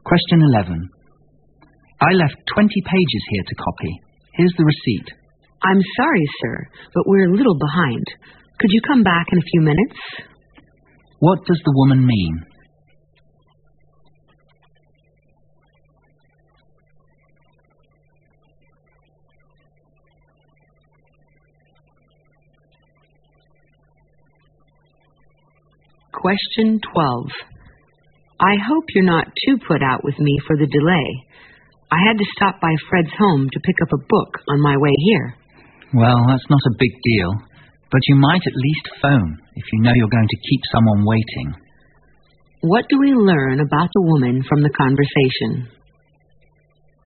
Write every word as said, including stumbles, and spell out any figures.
Question eleven. I left twenty pages here to copy. Here's the receipt. I'm sorry, sir, but we're a little behind. Could you come back in a few minutes? What does the woman mean? Question twelve. I hope you're not too put out with me for the delay. I had to stop by Fred's home to pick up a book on my way here. Well, that's not a big deal, but you might at least phone if you know you're going to keep someone waiting. What do we learn about the woman from the conversation?